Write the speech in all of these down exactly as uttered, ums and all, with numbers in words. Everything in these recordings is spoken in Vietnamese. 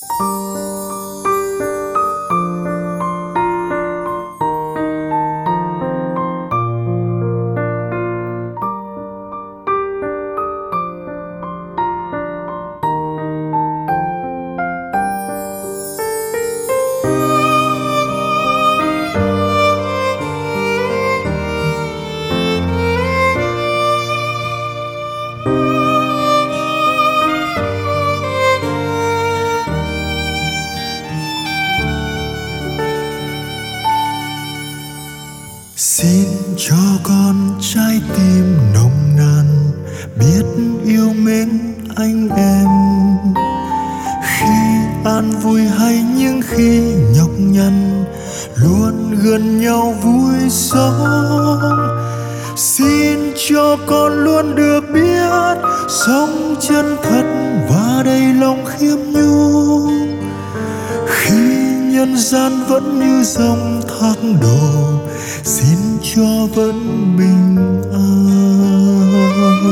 Xin cho con trái tim nồng nàn biết yêu mến anh em, khi an vui hay những khi nhọc nhằn luôn gần nhau vui sống. Xin cho con luôn được biết sống chân thật và đầy lòng khiêm nhung, khi nhân gian vẫn như dòng thác đổ, xin cho vẫn bình an.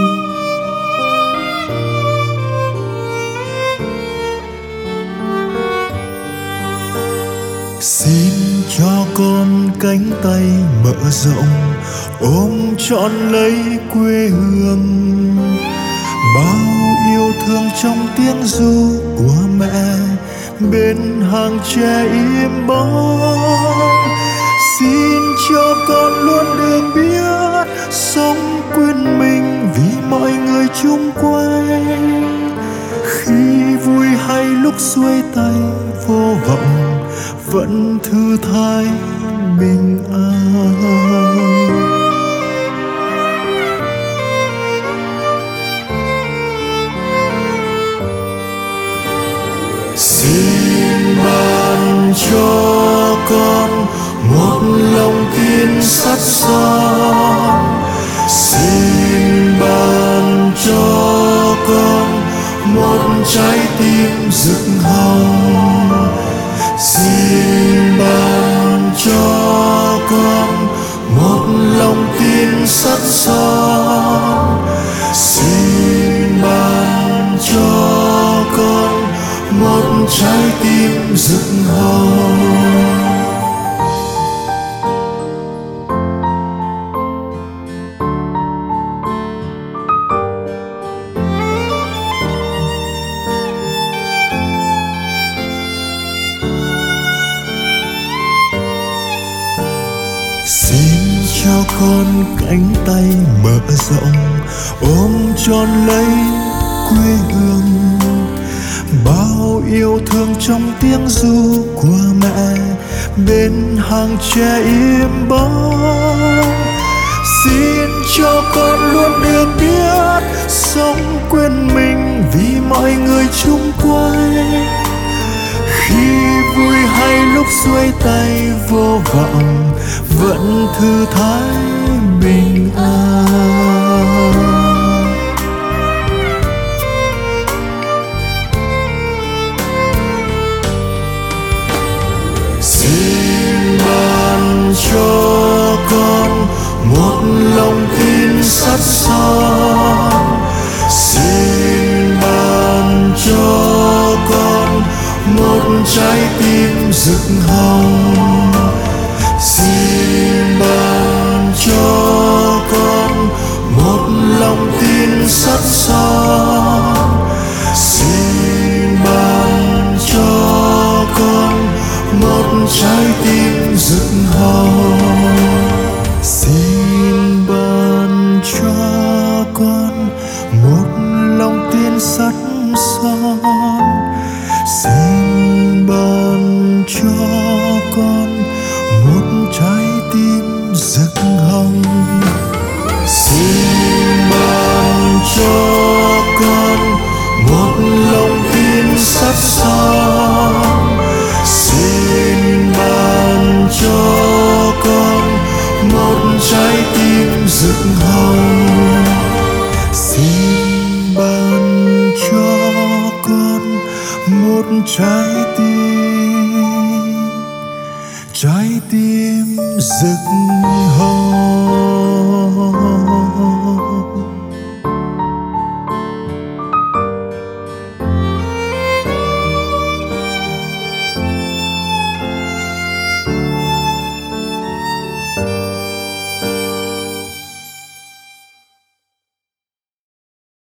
Xin cho con cánh tay mở rộng ôm trọn lấy quê hương, bao yêu thương trong tiếng ru của mẹ bên hàng tre im bóng. Xin cho con luôn được biết sống quên mình vì mọi người chung quanh, khi vui hay lúc xuôi tay vô vọng vẫn thư thái bình an. Xin ban cho con một lòng tin sắt son, xin ban cho con một trái tim rực hồng, xin ban cho con một lòng tin sắt son, xin ban cho con một trái tim rực hồng. Xin cho con cánh tay mở rộng ôm trọn lấy quê hương, bao yêu thương trong tiếng ru của mẹ bên hàng tre im bóng. Xin cho con luôn được biết sống quên mình vì mọi người chung quanh, khi vui hay lúc xuôi tay vô vọng vẫn thư thái bình an. Xin ban cho con một lòng tin sắt son, xin ban cho con một trái tim rực hồng, xin ban cho con một lòng tin sắt son, xin ban cho con một trái tim rực hồng, xin ban cho con một lòng tin sắt son, xin ban cho con một trái tim rực hồng, xin ban cho con một lòng tin sắt son, xin ban cho con một trái tim rực hồng, xin ban cho con một trái tim, trái tim rực hồng.